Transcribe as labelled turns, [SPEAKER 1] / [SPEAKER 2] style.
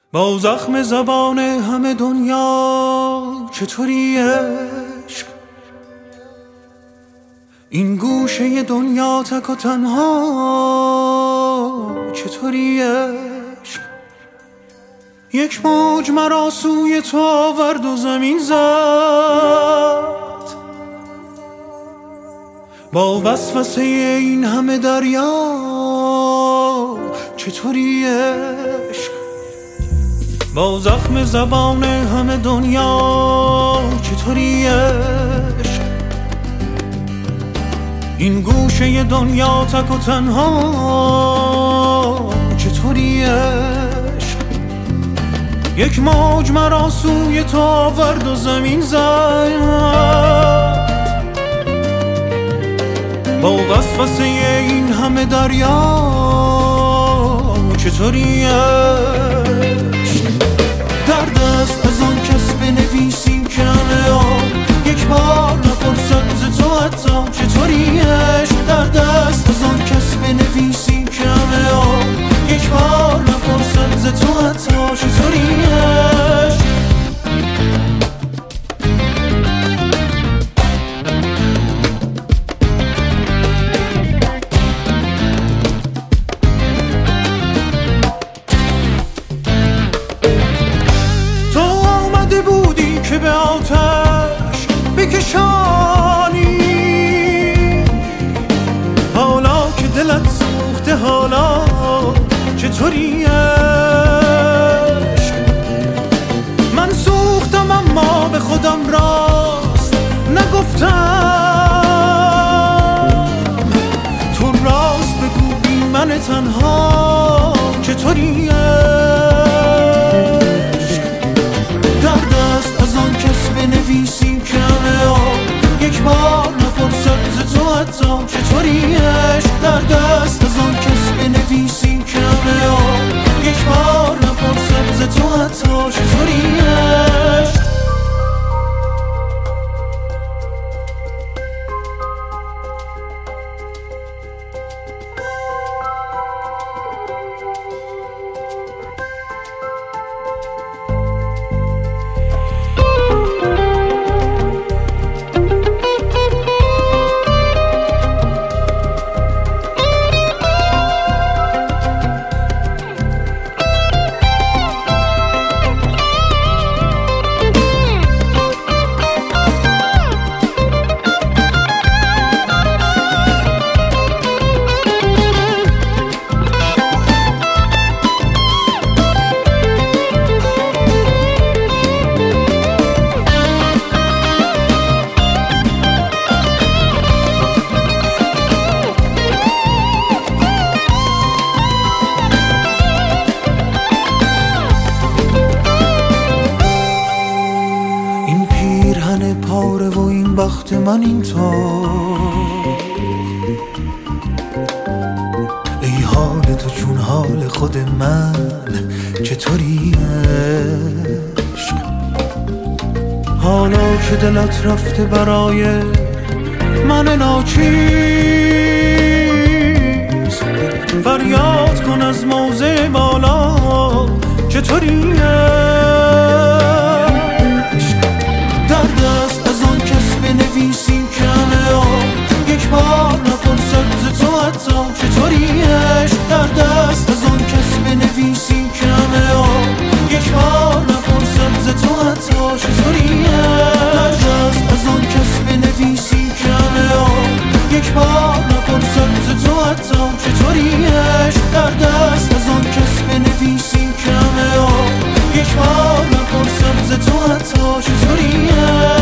[SPEAKER 1] با زخم زبان همه دنیا چطوری عشق، این گوشه دنیا تک و تنها چطوری عشق، یک موج مرا سوی تو آورد و زمین زد، با وسوسه این همه دریا چطوری عشق، با زخم زبان همه دنیا چطوری عشق، این گوشه دنیا تک و تنها چطوری عشق، یک موج مرا سوی تو آورد و زمین زد، با وسوسه این همه دریا چطوری عشق، درد است از آن کس بنویسی که همه آن یک بار نپرسد ز تو حتی چطوری عشق، درد است از آن کس بنویسی که همه آن یک بار نپرسد ز تو حتی چطوری عشق. که به آتش بکشانی، حالا که دلت سوخته حالا چطوری عشق، من سوختم اما به خودم راست نگفتم، تو راست بگو بی من تنها چطوری عشق، درد است از آن کس بنویسی که همه آن یک بار نپرسد ز تو حتی چطوری عشق، درد است از آن کس بنویسی که همه آن یک بار نپرسد ز تو حتی چطوری عشق. پاره و این بخت من اینطور، ای حال تو چون حال خود من چطوری عشق، حالا که دلت رفته برای من ناچیز، فریاد کن از موضع بالا چطوری عشق، درد است از آن کس بنویسی که همه آن یک بار نپرسد ز تو حتی چطوری عشق، درد است از آن کس بنویسی که همه آن یک بار نپرسد ز تو حتی چطوری عشق، درد است از آن کس بنویسی که همه آن یک بار نپرسد ز تو حتی چطوری عشق، درد است از آن کس بنویسی که همه آن یک بار نپرسد ز تو حتی چطوری عشق.